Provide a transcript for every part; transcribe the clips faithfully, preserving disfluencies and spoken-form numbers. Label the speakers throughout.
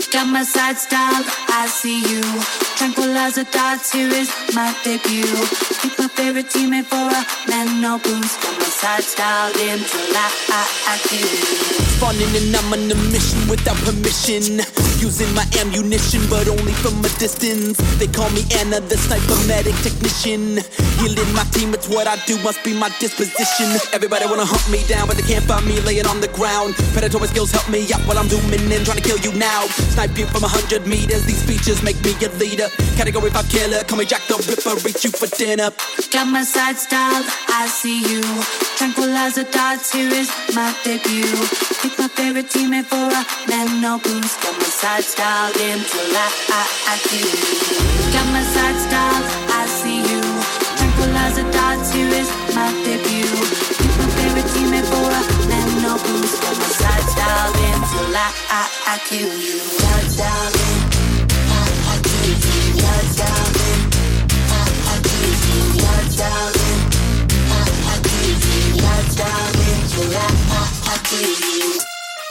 Speaker 1: Got my side styled, I see you. Tranquilizer dots, here is my debut. Pick my favorite teammate for a man, no boost. Got my side styled until I, I, I kill you.
Speaker 2: Spawning and I'm on a mission without permission. Using my ammunition, but only from a distance. They call me Anna, the sniper medic technician. Healing my team, it's what I do, must be my disposition. Everybody wanna hunt me down, but they can't find me laying on the ground. Predatory skills help me out while I'm zooming in, trying to kill you now. Snipe you from a hundred meters, these features make me a leader. Category five killer, call me Jack the Ripper, reach you for dinner.
Speaker 1: Got my side styled, I see you. Tranquilizer dots, here is my debut. Pick my favorite teammate for a man, no boost. Got my side styled until I, I, I kill you. Got my side styled, I see you. Tranquilizer dots, here is my debut. Pick my favorite teammate for a man, no boost. Got my side styled until I, I, I kill you. Side styled in, I, I kill you. Side styled in, I, I kill you. Side styled in, I, I kill you. Side styled in till I, I, I kill you.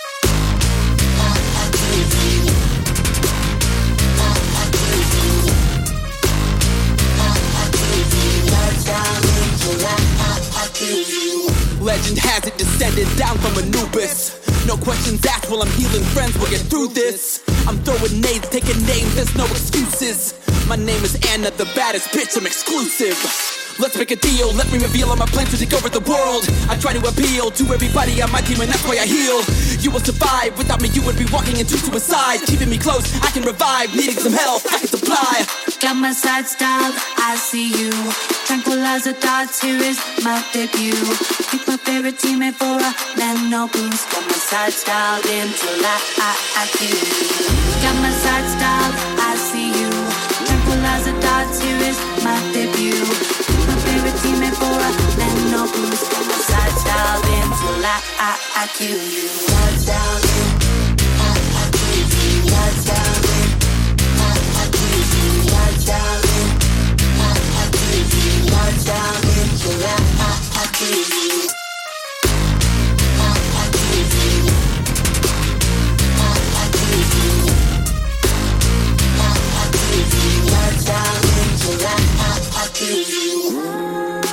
Speaker 2: Legend has it descended down from Anubis. No questions asked while I'm healing friends, we'll get through this. I'm throwing nades, taking names, there's no excuses. My name is Anna, the baddest bitch, I'm exclusive. Let's make a deal, let me reveal all my plans to take over the world. I try to appeal to everybody on my team and that's why I heal. You will survive, without me you would be walking into suicide. Keeping me close, I can revive, needing some help, I can supply.
Speaker 1: Got my side styled, I see you. Tranquilizer dots, here is my debut. Pick my favorite teammate for a man, no boost. Got my side styled until I, I, I kill you. Got my side styled, I see you. Tranquilizer dots, here is my debut. Pick my favorite teammate for a man, no boost. Got my side styled until I, I, I kill you. Side styled in, I, I kill you. Side styled in, I, I kill you. Side styled in, I, I kill you. Side styled in till I, I, I kill you. I, I kill you. I, I kill you. I, I kill you. Side styled in till I, I, I kill you.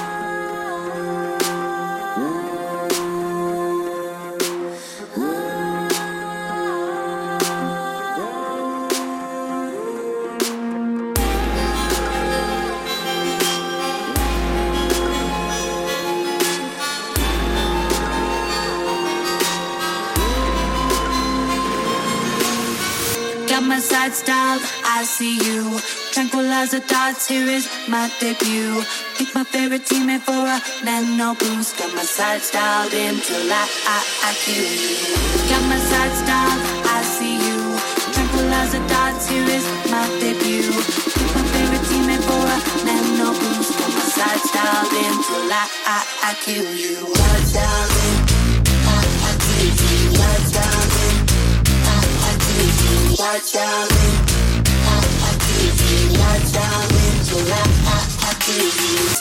Speaker 1: Got my side styled, I see you. Tranquilizer dots, here is my debut. Pick my favorite teammate for a man, no boost. Got my side styled until I, I, I kill you. Got my side styled, I see you. Tranquilizer dots, here is my debut. Pick my favorite teammate for a man, no boost. Got my side styled until I, I, I kill you. Side styled in, I, I kill you. Side styled in, I, I kill you. Side styled in, I, I kill you. Side styled in till I, I, I kill you.